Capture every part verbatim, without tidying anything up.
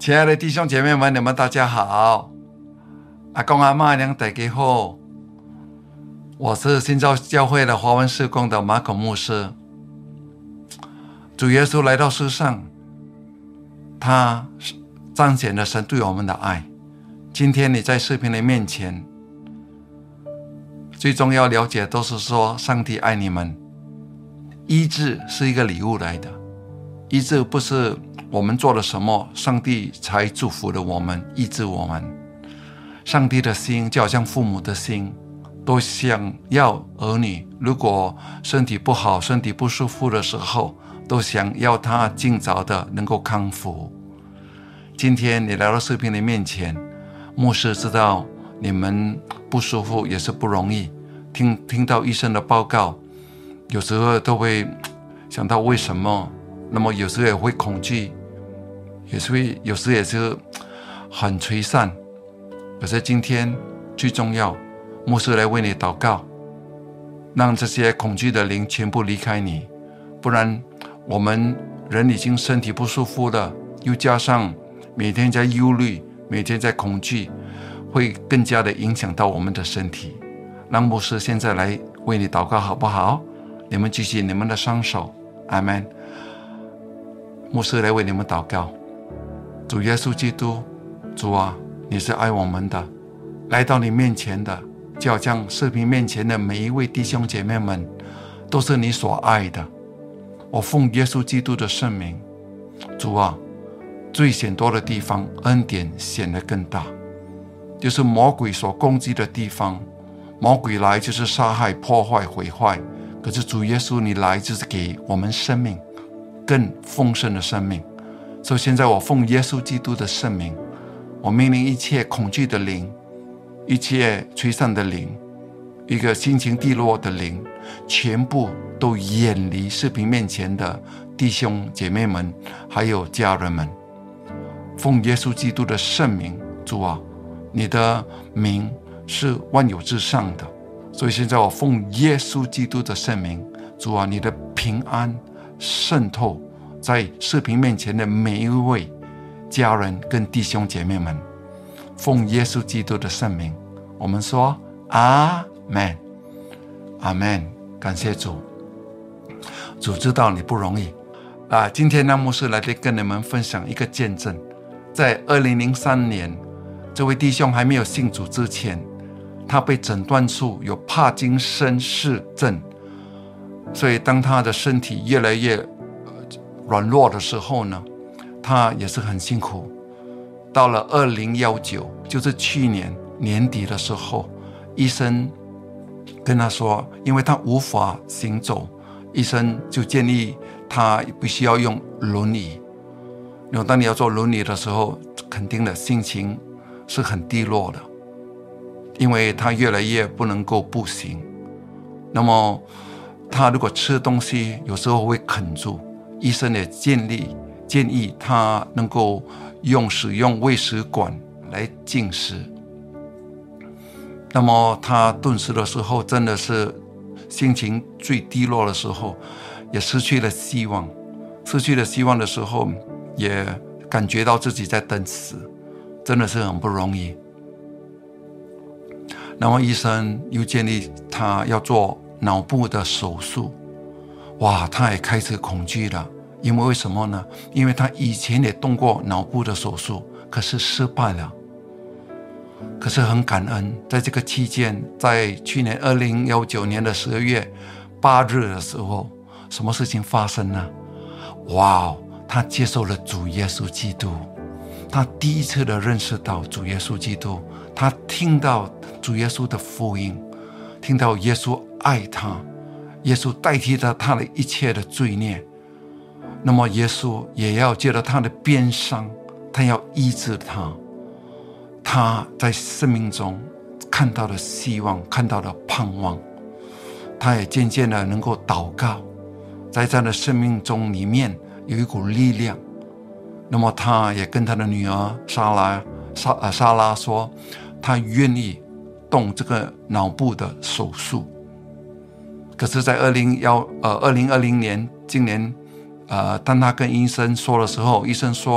亲爱的弟兄姐妹们，你们大家好，阿公阿嬷娘大家好，我是新造教会的华文事工的马可牧师。主耶稣来到世上，他彰显了神对我们的爱。今天你在视频的面前，最重要了解都是说上帝爱你们。医治是一个礼物来的，医治不是我们做了什么上帝才祝福了我们，医治我们。上帝的心就好像父母的心，都想要儿女如果身体不好身体不舒服的时候，都想要他尽早的能够康复。今天你来到视频的面前，牧师知道你们不舒服也是不容易， 听, 听到医生的报告，有时候都会想到为什么，那么有时候也会恐惧，有时会有时也是很垂丧。可是今天最重要，牧师来为你祷告，让这些恐惧的灵全部离开你。不然我们人已经身体不舒服了，又加上每天在忧虑，每天在恐惧，会更加的影响到我们的身体。让牧师现在来为你祷告好不好？你们举起你们的双手，阿们。牧师来为你们祷告。主耶稣基督，主啊，你是爱我们的，来到你面前的，就好像视频面前的每一位弟兄姐妹们，都是你所爱的。我奉耶稣基督的圣名，主啊，最显多的地方，恩典显得更大，就是魔鬼所攻击的地方。魔鬼来就是杀害、破坏、毁坏，可是主耶稣你来就是给我们生命，更丰盛的生命。所以现在我奉耶稣基督的圣名，我命令一切恐惧的灵，一切摧散的灵，一个心情低落的灵，全部都远离视频面前的弟兄姐妹们还有家人们。奉耶稣基督的圣名，主啊，你的名是万有之上的，所以现在我奉耶稣基督的圣名，主啊，你的平安渗透在视频面前的每一位家人跟弟兄姐妹们。奉耶稣基督的圣名，我们说阿们，阿们。感谢主，主知道你不容易啊！今天呢，牧师来跟你们分享一个见证。在二零零三年，这位弟兄还没有信主之前，他被诊断出有帕金森氏症，所以当他的身体越来越软弱的时候呢，他也是很辛苦。到了二零一九，就是去年年底的时候，医生跟他说，因为他无法行走，医生就建议他必须要用轮椅。然后当你要坐轮椅的时候，肯定的心情是很低落的，因为他越来越不能够步行。那么他如果吃东西有时候会哽住，医生也建议建议他能够用使用胃食管来进食。那么他顿时的时候真的是心情最低落的时候，也失去了希望，失去了希望的时候，也感觉到自己在等死，真的是很不容易。然后医生又建议他要做脑部的手术。哇，他也开始恐惧了，因为为什么呢？因为他以前也动过脑部的手术，可是失败了。可是很感恩，在这个期间，在去年二零一九年的十二月八日的时候，什么事情发生呢？哇，他接受了主耶稣基督，他第一次的认识到主耶稣基督，他听到主耶稣的福音，听到耶稣爱他，耶稣代替了他的一切的罪孽。那么耶稣也要借着他的鞭伤，他要医治他。他在生命中看到了希望，看到了盼望，他也渐渐的能够祷告，在他的生命中里面有一股力量。那么他也跟他的女儿莎拉莎、呃、莎拉说，他愿意动这个脑部的手术。可是在二零二零年今年呃，当他跟医生说的时候，医生说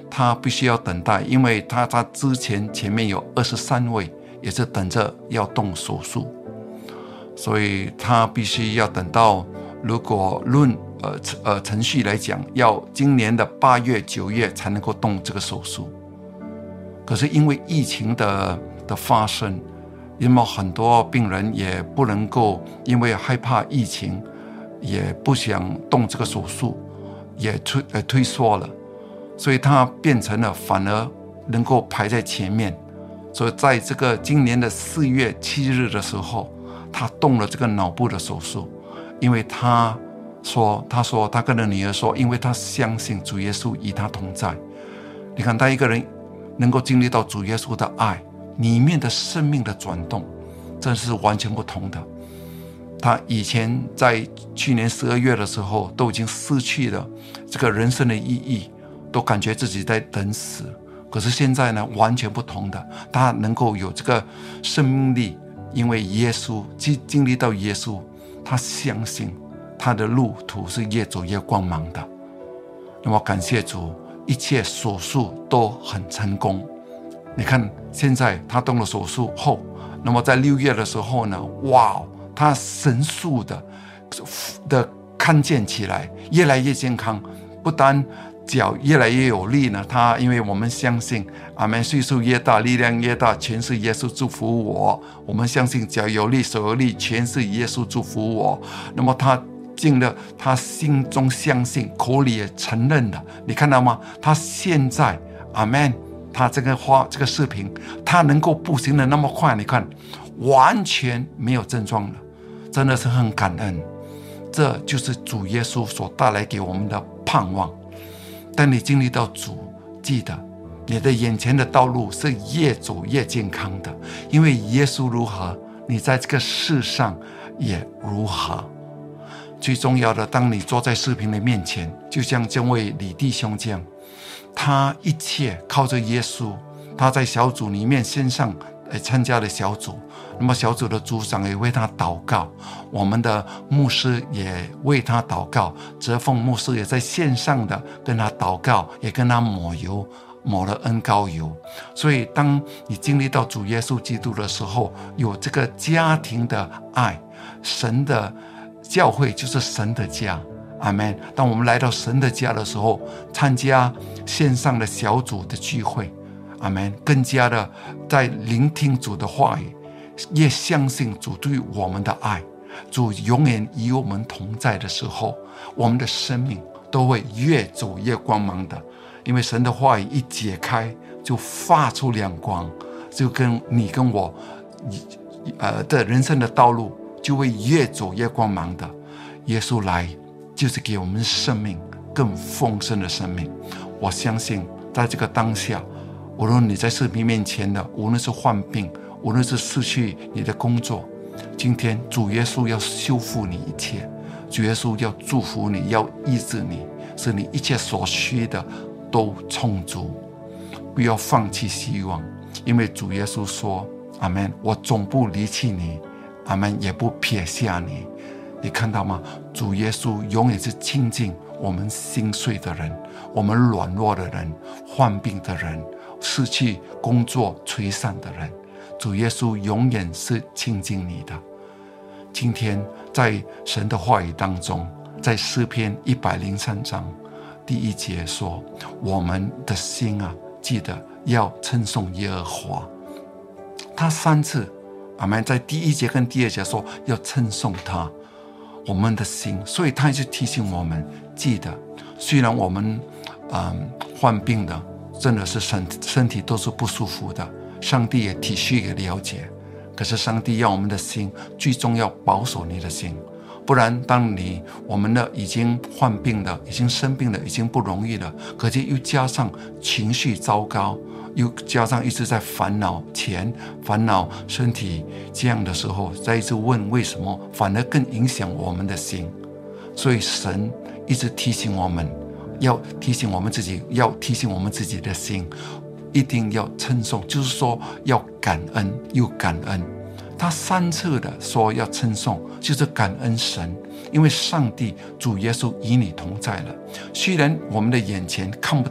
他必须要等待，因为他在之前前面有二十三位也是等着要动手术，所以他必须要等到，如果论呃呃程序来讲，要今年的八月九月才能够动这个手术。可是因为疫情的的发生，因为很多病人也不能够，因为害怕疫情，也不想动这个手术，也推呃推缩了，所以他变成了反而能够排在前面。所以在这个今年的四月七日的时候，他动了这个脑部的手术，因为他说，他说他跟他女儿说，因为他相信主耶稣与他同在。你看，当一个人能够经历到主耶稣的爱，里面的生命的转动，真是完全不同的。他以前在去年十二月的时候，都已经失去了这个人生的意义，都感觉自己在等死。可是现在呢，完全不同的，他能够有这个生命力，因为耶稣经历到耶稣，他相信他的路途是越走越光芒的。那么感谢主，一切手术都很成功。你看，现在他动了手术后，那么在六月的时候呢，哇，他神速的的看见起来，越来越健康，不单脚越来越有力呢，他因为我们相信，阿们，岁数越大，力量越大，全是耶稣祝福我。我们相信脚有力，手有力，全是耶稣祝福我。那么他进了，他心中相信，口里也承认了。你看到吗？他现在，阿们，他这个花这个视频，他能够步行的那么快，你看，完全没有症状了，真的是很感恩。这就是主耶稣所带来给我们的盼望。当你经历到主，记得你的眼前的道路是越走越健康的，因为耶稣如何，你在这个世上也如何。最重要的，当你坐在视频的面前，就像这位李弟兄这样，他一切靠着耶稣，他在小组里面线上参加了小组，那么小组的组长也为他祷告，我们的牧师也为他祷告，哲凤牧师也在线上的跟他祷告，也跟他抹油，抹了恩膏油。所以当你经历到主耶稣基督的时候，有这个家庭的爱，神的教会就是神的家，阿们。当我们来到神的家的时候，参加线上的小组的聚会，阿们，更加的在聆听主的话语，越相信主对我们的爱，主永远与我们同在的时候，我们的生命都会越走越光芒的。因为神的话语一解开，就发出亮光，就跟你跟我呃的人生的道路就会越走越光芒的。耶稣来就是给我们生命更丰盛的生命。我相信在这个当下，无论你在视频面前的，无论是患病，无论是失去你的工作，今天主耶稣要修复你一切，主耶稣要祝福你，要医治你，使你一切所需的都充足。不要放弃希望，因为主耶稣说，阿们，我总不离弃你，阿们，也不撇下你。你看到吗？主耶稣永远是亲近我们心碎的人，我们软弱的人，患病的人，失去工作垂丧的人，主耶稣永远是亲近你的。今天在神的话语当中，在诗篇一百零三章第一节说，我们的心啊，记得要称颂耶和华。他三次，阿们，在第一节跟第二节说要称颂他，我们的心。所以他就提醒我们，记得虽然我们、嗯、患病的真的是 身, 身体都是不舒服的，上帝也体恤也了解，可是上帝要我们的心最终要保守你的心，不然当你我们的已经患病了，已经生病了，已经不容易了，可是又加上情绪糟糕，又加上一直在烦恼钱，烦恼身体，这样的时候再一直问为什么，反而更影响我们的心。所以神一直提醒我们，要提醒我们自己，要提醒我们自己的心，一定要称颂，就是说要感恩又感恩。他三次的说要称颂，就是感恩神，因为上帝主耶稣与你同在了。虽然我们的眼前看不到，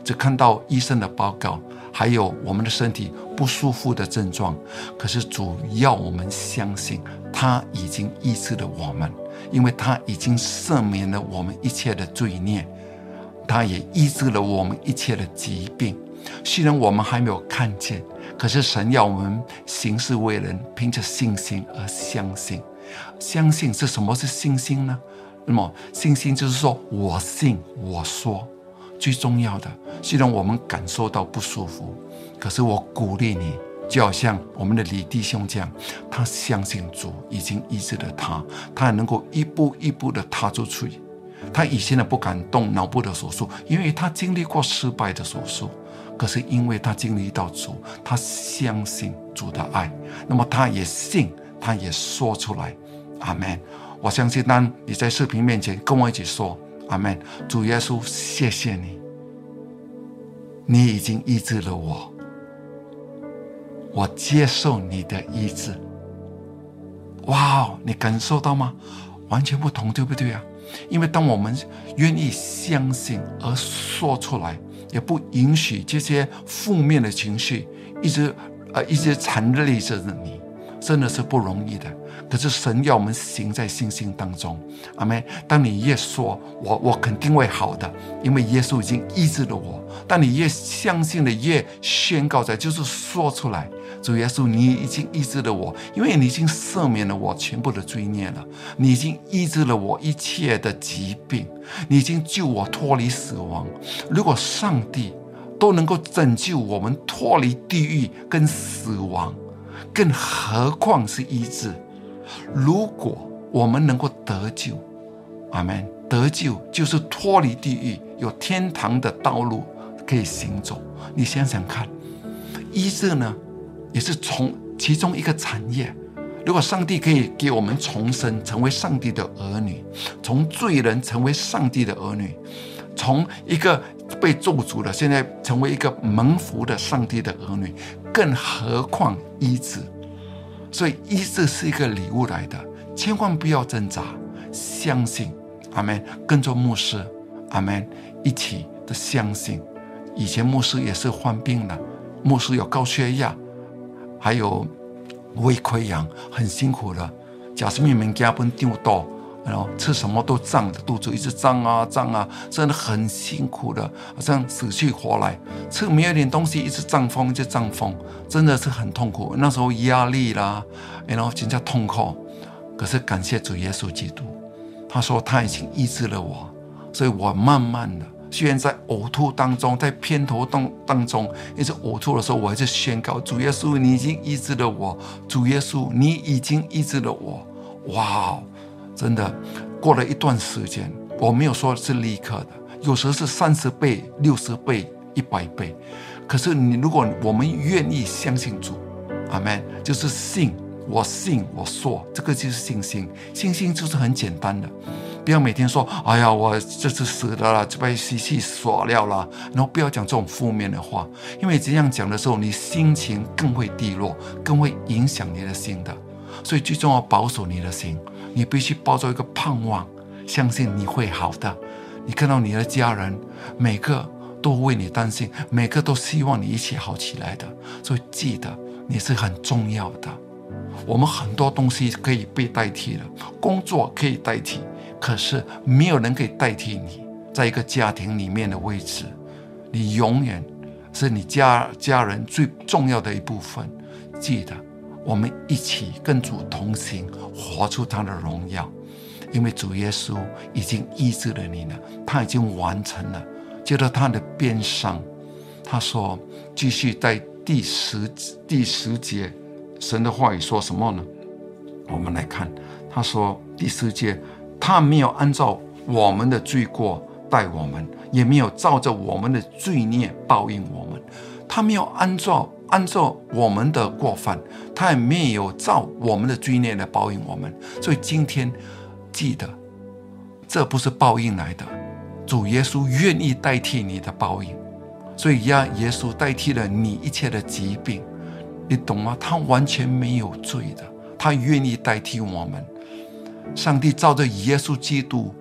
只看到医生的报告，还有我们的身体不舒服的症状。可是主要我们相信他已经医治了我们，因为他已经赦免了我们一切的罪孽，他也医治了我们一切的疾病。虽然我们还没有看见，可是神要我们行事为人凭着信心而相信。相信是什么？是信心呢？那么信心就是说我信我说。最重要的，虽然我们感受到不舒服，可是我鼓励你，就好像我们的李弟兄这样，他相信主已经医治了他，他能够一步一步的踏出去。他以前的不敢动脑部的手术，因为他经历过失败的手术，可是因为他经历到主，他相信主的爱，那么他也信，他也说出来。阿们。我相信当你在视频面前跟我一起说阿们，主耶稣谢谢你，你已经医治了我，我接受你的医治。哇，你感受到吗？完全不同，对不对啊？因为当我们愿意相信而说出来，也不允许这些负面的情绪一直呃一直缠累着你，真的是不容易的。可是神要我们行在信心当中，阿们。当你越说我我肯定会好的，因为耶稣已经医治了我。当你越相信的，越宣告在，就是说出来，主耶稣，你已经医治了我，因为你已经赦免了我全部的罪孽了，你已经医治了我一切的疾病，你已经救我脱离死亡。如果上帝都能够拯救我们脱离地狱跟死亡，更何况是医治。如果我们能够得救，阿们，得救就是脱离地狱，有天堂的道路可以行走。你想想看，医治呢也是从其中一个产业。如果上帝可以给我们重生，成为上帝的儿女，从罪人成为上帝的儿女，从一个被咒诅的现在成为一个蒙福的上帝的儿女，更何况医治。所以医治是一个礼物来的，千万不要挣扎，相信。阿们。跟着牧师，阿们，一起的相信。以前牧师也是患病了，牧师有高血压，还有胃溃疡，很辛苦的。假使你们家本丢到，然后吃什么都胀的，肚子一直胀啊胀啊，真的很辛苦的，好像死去活来。吃没有点东西，一直胀风，一直胀风，真的是很痛苦。那时候压力啦，然后真叫痛苦。可是感谢主耶稣基督，他说他已经医治了我，所以我慢慢的，虽然在呕吐当中，在偏头痛当中一直呕吐的时候，我还是宣告主耶稣，你已经医治了我，主耶稣，你已经医治了我。哇，真的过了一段时间，我没有说是立刻的，有时是三十倍、六十倍、一百倍。可是你如果我们愿意相信主，阿们，就是信，我信我说，这个就是信心。信心就是很简单的，不要每天说哎呀我这次死了啦，就被吸气耍了啦，然后不要讲这种负面的话，因为这样讲的时候，你心情更会低落，更会影响你的心的。所以最重要保守你的心，你必须抱着一个盼望，相信你会好的。你看到你的家人每个都为你担心，每个都希望你一起好起来的，所以记得你是很重要的。我们很多东西可以被代替的，工作可以代替，可是没有人可以代替你在一个家庭里面的位置。你永远是你 家, 家人最重要的一部分。记得我们一起跟主同行，活出他的荣耀，因为主耶稣已经医治了你了，他已经完成了。接着他的鞭伤，他说继续在第十第十节，神的话语说什么呢？我们来看，他说第十节，他没有按照我们的罪过待我们，也没有照着我们的罪孽报应我们。他没有按照按照我们的过犯，他也没有照我们的罪孽来报应我们。所以今天记得，这不是报应来的，主耶稣愿意代替你的报应，所以让耶稣代替了你一切的疾病，你懂吗？他完全没有罪的，他愿意代替我们。上帝照着耶稣基督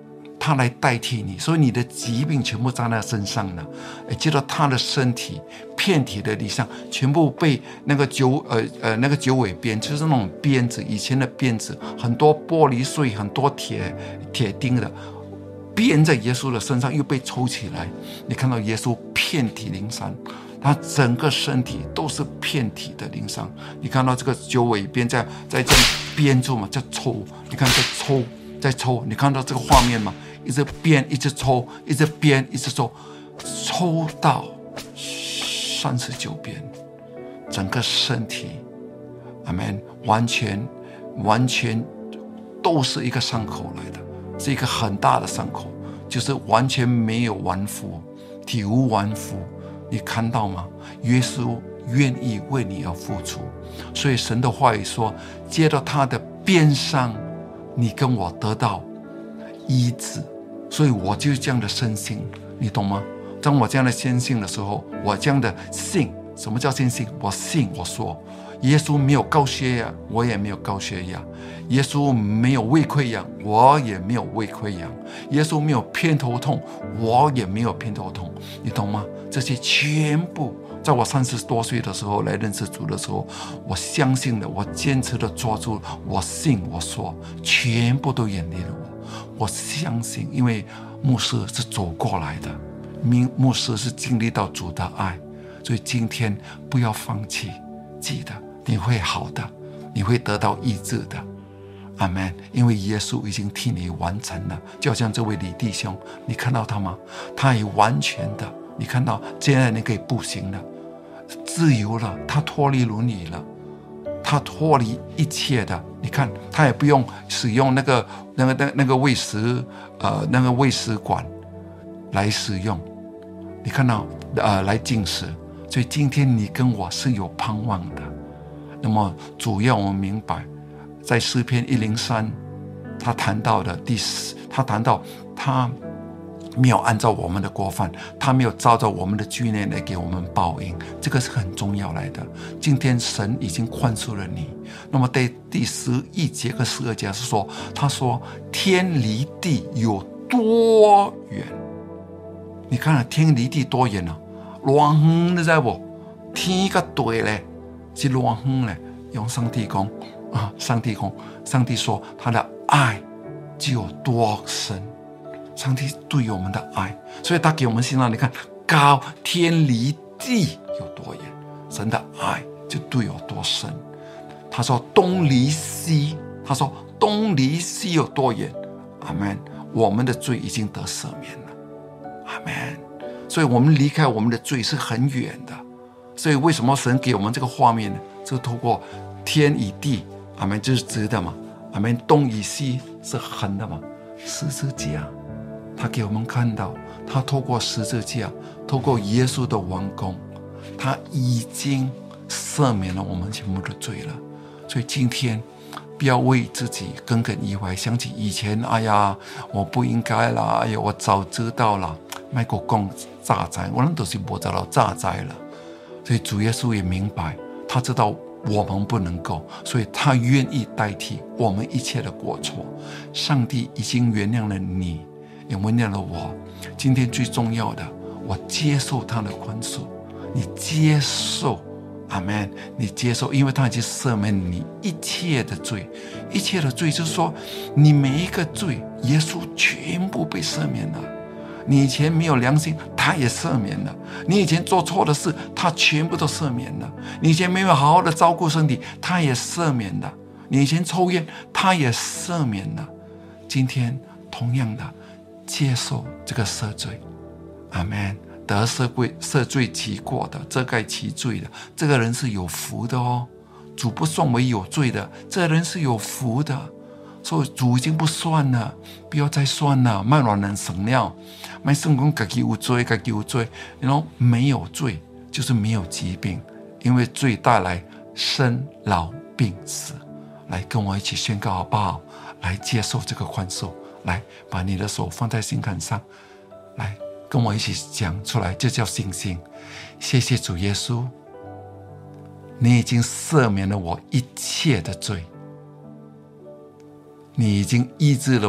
他来代替你，所以你的疾病全部在他身上了。接着他的身体遍体的地上全部被那个九呃呃那个九尾鞭，就是那种鞭子，以前的鞭子，很多玻璃碎，很多铁铁钉的鞭在耶稣的身上，又被抽起来。你看到耶稣遍体鳞伤，他整个身体都是遍体的鳞伤。你看到这个九尾鞭在在这样鞭住嘛，在抽，你看在抽。在抽，你看到这个画面吗？一直鞭，一直抽，一直鞭，一直抽，抽到三十九鞭，整个身体，阿们，完全完全都是一个伤口来的，是一个很大的伤口，就是完全没有完肤，体无完肤。你看到吗？耶稣愿意为你而付出，所以神的话语说，接到他的鞭伤，你跟我得到医治。所以我就这样的深信，你懂吗？当我这样的深信的时候，我这样的信，什么叫深信？我信，我说耶稣没有高血压，我也没有高血压；耶稣没有胃溃疡，我也没有胃溃疡；耶稣没有偏头痛，我也没有偏头痛。你懂吗？这些全部在我三十多岁的时候来认识主的时候，我相信了，我坚持的抓住，我信，我说，全部都远离了我。我相信，因为牧师是走过来的，牧师是经历到主的爱，所以今天不要放弃，记得你会好的，你会得到医治的。阿们。因为耶稣已经替你完成了，就好像这位李弟兄，你看到他吗？他也完全的，你看到现在你可以步行了，自由了，他脱离轮椅了，他脱离一切的。你看，他也不用使用那个那个那那个喂食呃那个喂食管来使用，你看到呃来进食。所以今天你跟我是有盼望的。那么主要我们明白，在诗篇一零三，他谈到的第四，他谈到他没有按照我们的过犯，他没有照着我们的罪孽来给我们报应，这个是很重要来的。今天神已经宽恕了你。那么在第十一节跟十二节是说，他说天离地有多远？你看天离地多远啊？偌远你知不？天跟地咧是偌远咧，用上帝讲啊，上帝讲，上帝说他的爱就有多深。上帝对我们的爱，所以他给我们信号，你看高天离地有多远，神的爱就对有多深。他说东离西，他说东离西有多远？阿们。我们的罪已经得赦免了，阿们。所以我们离开我们的罪是很远的。所以为什么神给我们这个画面呢？就透过天与地，阿们，就是直的嘛，阿们。东与西是横的嘛，十字架。他给我们看到，他透过十字架，透过耶稣的完工，他已经赦免了我们全部的罪了。所以今天不要为自己耿耿于怀，想起以前，哎呀，我不应该啦，哎呀，我早知道了，别个讲诈灾，我们都是没找到诈灾了。所以主耶稣也明白，他知道我们不能够，所以他愿意代替我们一切的过错。上帝已经原谅了你，也原谅了我。今天最重要的，我接受他的宽恕。你接受，阿们，你接受，因为他已经赦免你一切的罪。一切的罪就是说，你每一个罪，耶稣全部被赦免了。你以前没有良心，他也赦免了；你以前做错的事，他全部都赦免了；你以前没有好好的照顾身体，他也赦免了；你以前抽烟，他也赦免了。今天同样的，接受这个赦罪，阿们。得赦罪赦罪其过的，遮盖其罪的，这个人是有福的哦。主不算为有罪的，这个人是有福的。所以主已经不算了，不要再算了，卖乱人神了，卖圣公自己有罪，自己有罪，然后没有罪就是没有疾病，因为罪带来生老病死。来跟我一起宣告好不好？来接受这个宽恕，来把你的手放在心坎上，来跟我一起讲出来，这叫信心。谢谢主耶稣，你已经赦免了我一切的罪，你已经医治了我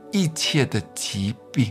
一切的疾病，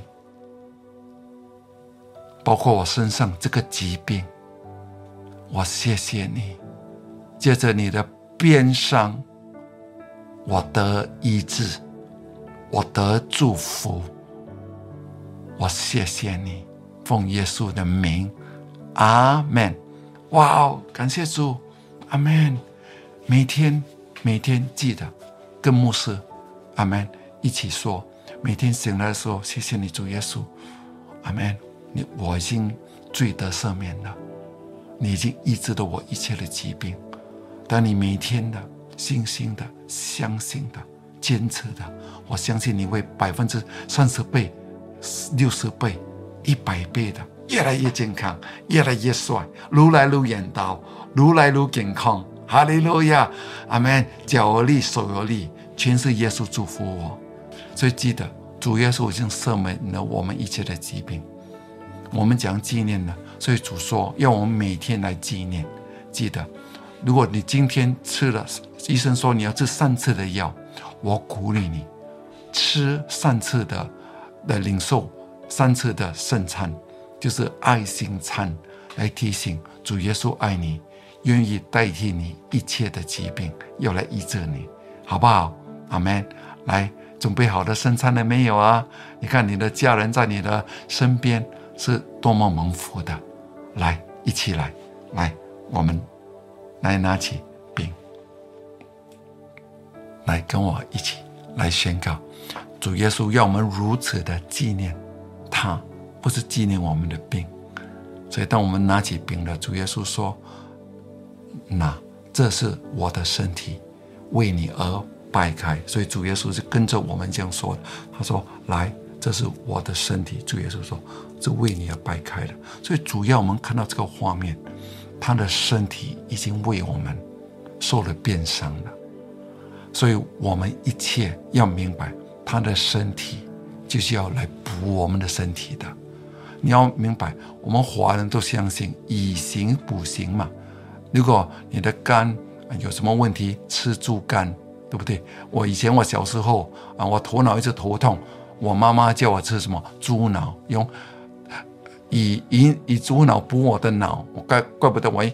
包括我身上这个疾病，我谢谢你，借着你的鞭伤，我得医治，我得祝福，我谢谢你，奉耶稣的名，阿们。哇哦，感谢主，阿们。每天每天记得跟牧师阿们一起说，每天醒来的时候，谢谢你主耶稣，阿们。你我已经罪得赦免了，你已经医治了我一切的疾病。当你每天的信心的相信的坚持的，我相信你会百分之三十倍、六十倍、一百倍的越来越健康，越来越帅，越来越远大，越来越健康。哈利路亚，阿们。脚有力，手有力，全是耶稣祝福我。所以记得，主耶稣已经赦免了我们一切的疾病。我们讲纪念了，所以主说要我们每天来纪念。记得，如果你今天吃了，医生说你要吃三次的药，我鼓励你吃三次的的领受三次的圣餐，就是爱心餐，来提醒主耶稣爱你，愿意代替你一切的疾病，要来医治你，好不好？阿们。来，准备好的圣餐了没有啊？你看你的家人在你的身边，是多么蒙福的。来，一起来，来，我们来拿起饼，来跟我一起来宣告，主耶稣要我们如此的纪念他，不是纪念我们的病。所以当我们拿起饼了，主耶稣说，那这是我的身体，为你而掰开。所以主耶稣是跟着我们这样说的，他说，来，这是我的身体，主耶稣说，是为你而掰开的。所以主要我们看到这个画面，他的身体已经为我们受了鞭伤了。所以我们一切要明白，他的身体就是要来补我们的身体的。你要明白，我们华人都相信以形补形嘛。如果你的肝有什么问题，吃猪肝，对不对？我以前我小时候啊，我头脑一直头痛，我妈妈叫我吃什么猪脑，用以以以猪脑补我的脑，我怪怪不得我一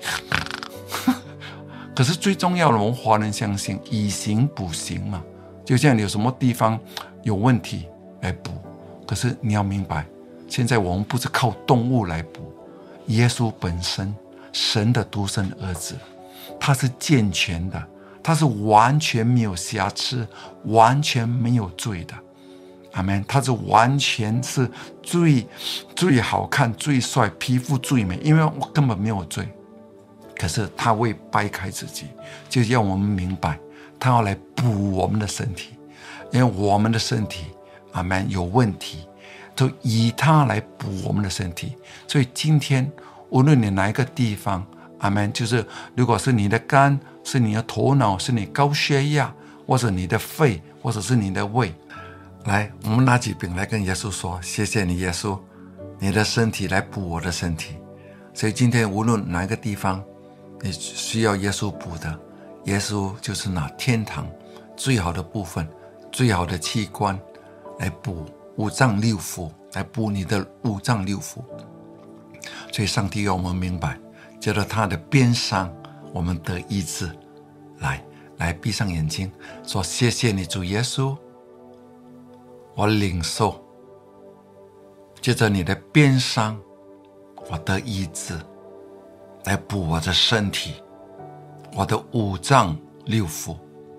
可是最重要的，我们华人相信以形补形嘛，就像你有什么地方有问题来补。可是你要明白，现在我们不是靠动物来补，耶稣本身，神的独生儿子，他是健全的，他是完全没有瑕疵，完全没有罪的。阿们。他是完全是最最好看、最帅，皮肤最美，因为我根本没有罪。可是他会掰开自己，就让我们明白，他要来补我们的身体，因为我们的身体阿们有问题，就以他来补我们的身体。所以今天无论你哪一个地方，阿们，就是如果是你的肝，是你的头脑，是你高血压，或者你的肺，或者是你的胃，来，我们拿起饼来跟耶稣说，谢谢你耶稣，你的身体来补我的身体。所以今天无论哪一个地方你需要耶稣补的，耶稣就是拿天堂最好的部分，最好的器官来补五脏六腑，来补你的五脏六腑。所以上帝要我们明白，借着他的鞭伤我们得医治。来来闭上眼睛说，谢谢你主耶稣，我领受，借着你的鞭伤我得医治，来补我的身体，我的五脏六腑。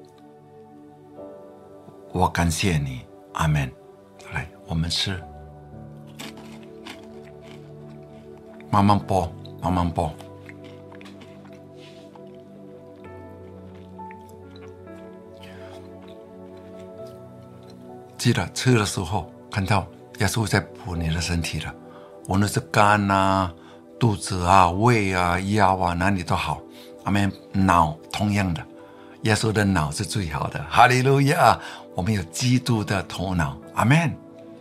我感谢你，阿们。来，我们吃，慢慢剥，慢慢剥。记得吃的时候看到耶稣在补你的身体了，无论是肝啊、肚子啊、胃啊、腰啊，哪里都好。阿们。脑同样的，耶稣的脑是最好的，哈利路亚！我们有基督的头脑，阿们。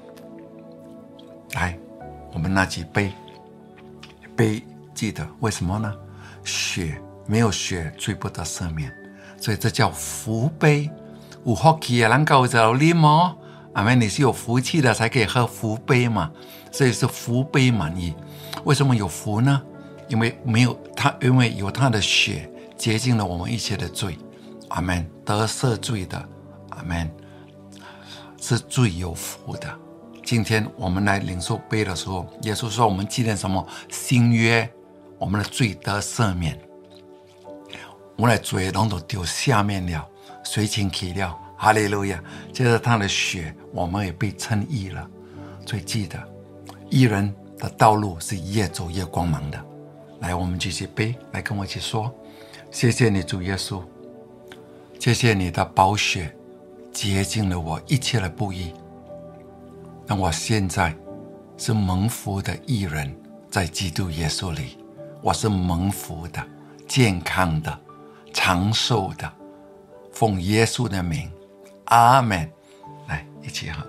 来，我们拿起杯，杯记得为什么呢？血没有血罪不得赦免，所以这叫福杯。有福气的人就有啉哦， 阿们，你是有福气的才可以喝福杯嘛，所以是福杯满溢。为什么有福呢？因为没有他，因为有他的血洁净了我们一切的罪。阿们，得赦罪的，阿们，是最有福的。今天我们来领受杯的时候，耶稣说我们纪念什么？新约，我们的罪得赦免，我们的罪拢都丢下面了，水清去了，哈利路亚！接着他的血，我们也被称义了。所以记得，义人的道路是越走越光芒的。来，我们举起杯来跟我一起说：谢谢你，主耶稣，谢谢你的宝血洁净了我一切的不义，让我现在是蒙福的义人，在基督耶稣里，我是蒙福的、健康的、长寿的。奉耶稣的名，阿们。来，一起喝。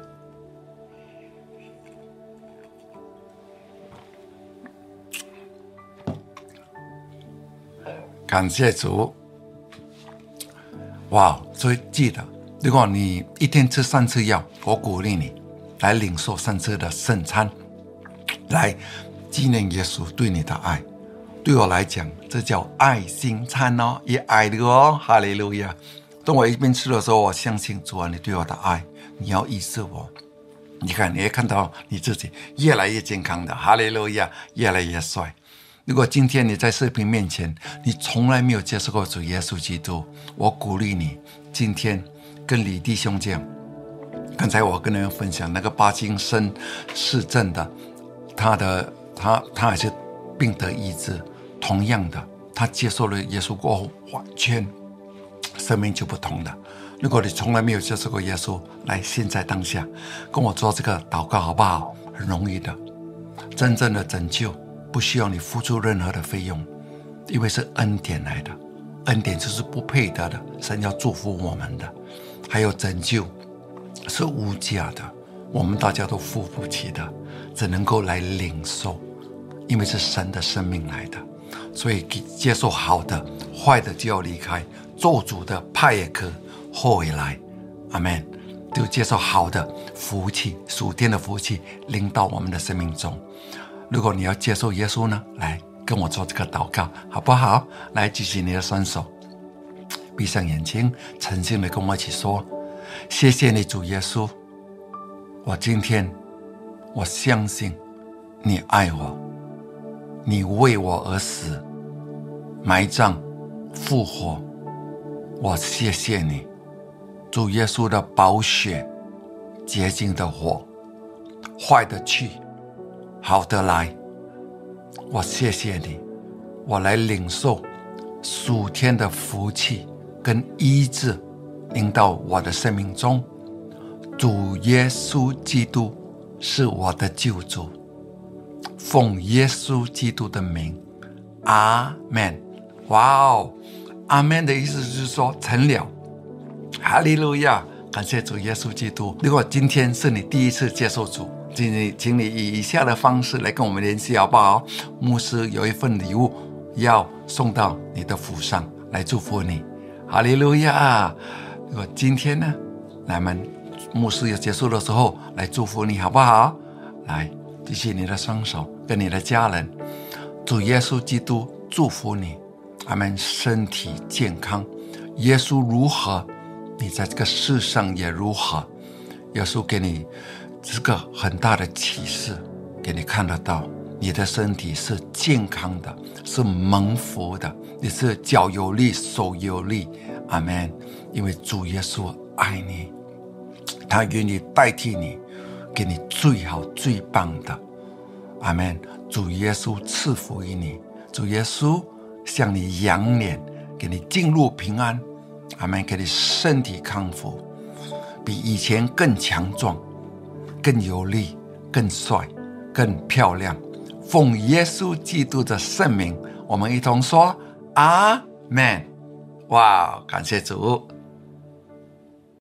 感谢主。哇，所以记得，如果你一天吃三次药，我鼓励你来领受三次的圣餐，来纪念耶稣对你的爱。对我来讲，这叫爱心餐哦，也爱的哦，哈利路亚。当我一边吃的时候，我相信主啊，你对我的爱，你要医治我。你看，你会看到你自己越来越健康的，哈利路亚，越来越帅。如果今天你在视频面前，你从来没有接受过主耶稣基督，我鼓励你今天跟李弟兄讲。刚才我跟你们分享那个巴金森氏症的，他的他他还是病得医治，同样的，他接受了耶稣过后，完全生命就不同了。如果你从来没有接受过耶稣，来现在当下跟我做这个祷告好不好？很容易的，真正的拯救不需要你付出任何的费用，因为是恩典来的，恩典就是不配得的，神要祝福我们的。还有拯救是无价的，我们大家都付不起的，只能够来领受，因为是神的生命来的。所以接受好的，坏的就要离开，咒诅的派也可后也来，阿们。就接受好的福气，属天的福气临到我们的生命中。如果你要接受耶稣呢，来跟我做这个祷告好不好？来举起你的双手，闭上眼睛，诚心的跟我一起说：谢谢你主耶稣，我今天我相信你爱我，你为我而死，埋葬复活，我谢谢你主耶稣的宝血洁净的火，坏的去，好的来。我谢谢你，我来领受属天的福气跟医治临到我的生命中。主耶稣基督是我的救主，奉耶稣基督的名，阿们。哇哦，阿们的意思就是说成了，哈利路亚，感谢主耶稣基督。如果今天是你第一次接受主，请你请你以以下的方式来跟我们联系好不好？牧师有一份礼物要送到你的府上来祝福你，哈利路亚。如果今天呢，来们牧师有结束的时候来祝福你好不好？来举起你的双手，跟你的家人，主耶稣基督祝福你，阿们，身体健康。耶稣如何，你在这个世上也如何。耶稣给你这个很大的启示，给你看得到你的身体是健康的，是蒙福的，你是脚有力手有力，阿们。因为主耶稣爱你，他愿意代替你，给你最好最棒的，阿们。主耶稣赐福于你，主耶稣向你扬脸，给你进入平安，阿们。给你身体康复，比以前更强壮，更有力，更帅，更漂亮。奉耶稣基督的圣名，我们一同说阿们。哇，感谢主。